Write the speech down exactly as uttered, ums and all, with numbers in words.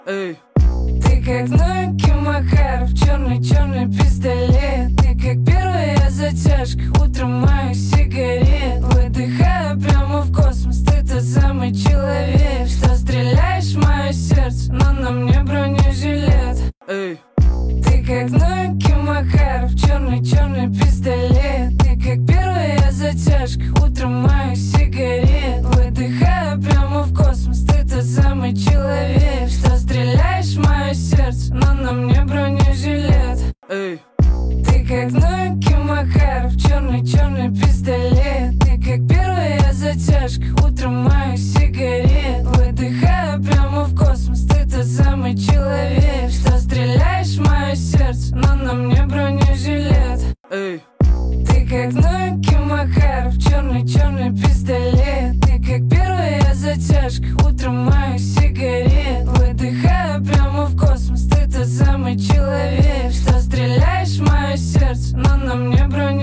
Эй. Ты как Нойки Макаров, черный-черный пистолет. Ты как первая затяжка, утром моих сигарет. Выдыхаю прямо в космос, ты тот самый человек, что стреляешь в мое сердце, но на мне бронежилет. Эй. Ты как Нойки Макаров, черный-черный пистолет. Ты как первая затяжка, утром моих сигарет. Выдыхаю прямо в космос, ты тот самый человек, что стреляешь в мое сердце, но на мне бронежилет. Эй. Ты как Нойки Макаров, черный-черный пистолет. Ты как первая затяжка, утром моих сигарет. Выдыхаю прямо в космос, ты тот самый человек, что стреляешь в мое сердце, но на мне бронежилет. Эй. Ты как Нойки Макаров, черный-черный пистолет. Ты как первая затяжка, утром моих сигарет. Выдыхаю прямо в космос, ты тот самый человек, что стреляешь в мое сердце, но на мне бронежилет.